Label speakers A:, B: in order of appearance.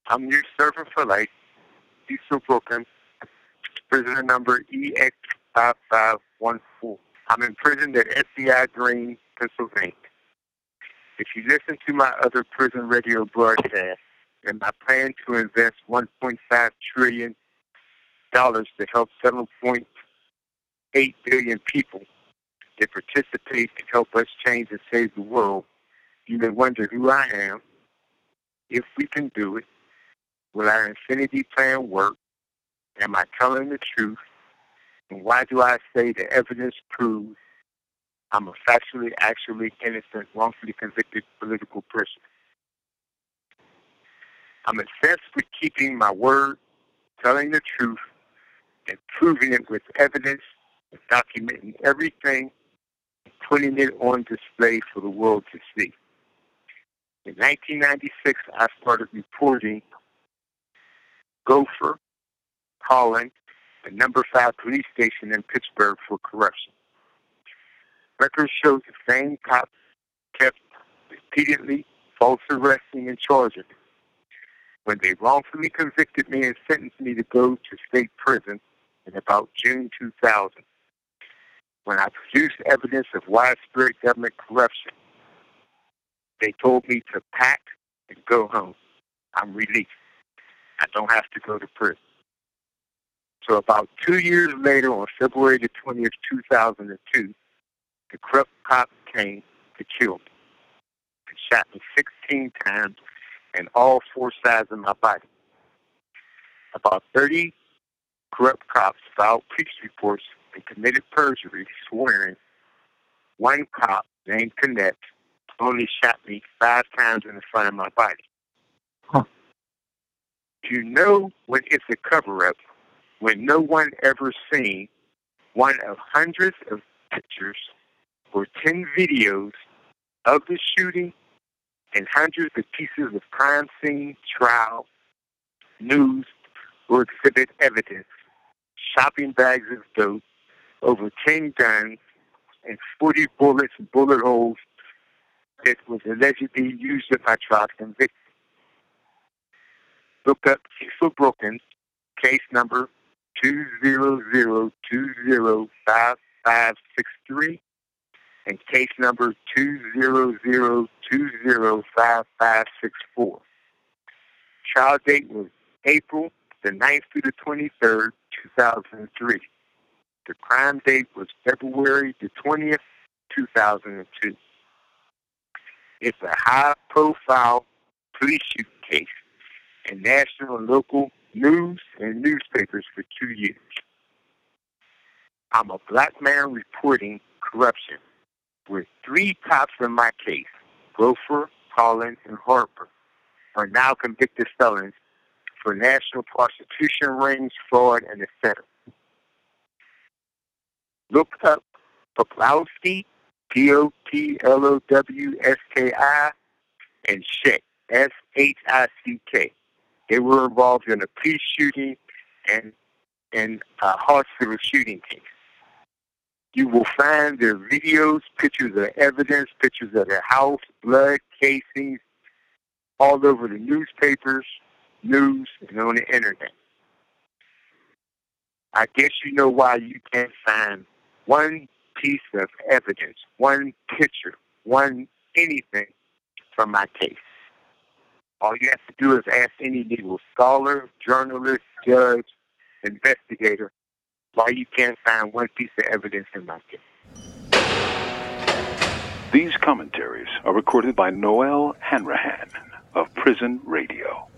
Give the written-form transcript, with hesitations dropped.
A: I'm your servant for life, Cecil Brookins, prisoner number EX5514. I'm imprisoned at FBI Green, Pennsylvania. If you listen to my other prison radio broadcasts and my plan to invest $1.5 trillion to help 7.8 billion people that participate to help us change and save the world, you may wonder who I am, if we can do it, will our infinity plan work, am I telling the truth, and why do I say the evidence proves I'm a factually, actually innocent, wrongfully convicted political prisoner. I'm obsessed with keeping my word, telling the truth, and proving it with evidence, and documenting everything, and putting it on display for the world to see. In 1996, I started reporting Gopher, Holland, the number 5 police station in Pittsburgh for corruption. Records show the same cops kept repeatedly false arresting and charging me. When they wrongfully convicted me and sentenced me to go to state prison in about June 2000, when I produced evidence of widespread government corruption, they told me to pack and go home. I'm released. I don't have to go to prison. So about 2 years later, on February the 20th, 2002, the corrupt cops came to kill me. They shot me 16 times in all 4 sides of my body. About 30 corrupt cops filed police reports and committed perjury, swearing one cop named Connett only shot me 5 times in the front of my body. You know when it's a cover-up, when no one ever seen one of hundreds of pictures or 10 videos of the shooting and hundreds of pieces of crime scene, trial, news, or exhibit evidence, shopping bags of dope, over 10 guns, and 40 bullets and bullet holes that was allegedly used in my trial conviction. Look up Cecil Brookins, case number 200205563, and case number 200205564. Trial date was April the 9th through the 23rd, 2003. The crime date was February the 20th, 2002. It's a high-profile police shooting case in national and local news and newspapers for 2 years. I'm a black man reporting corruption, where 3 cops in my case, Gopher, Collins, and Harper, are now convicted felons for national prostitution rings, fraud, and etc. Look up Poplowski, Poplowski, and Schick, Shick. They were involved in a police shooting and a Hartsville shooting case. You will find their videos, pictures of evidence, pictures of their house, blood, casings, all over the newspapers, news, and on the internet. I guess you know why you can't find one piece of evidence, one picture, one anything from my case. All you have to do is ask any legal scholar, journalist, judge, investigator, why you can't find one piece of evidence in my case.
B: These commentaries are recorded by Noel Hanrahan of Prison Radio.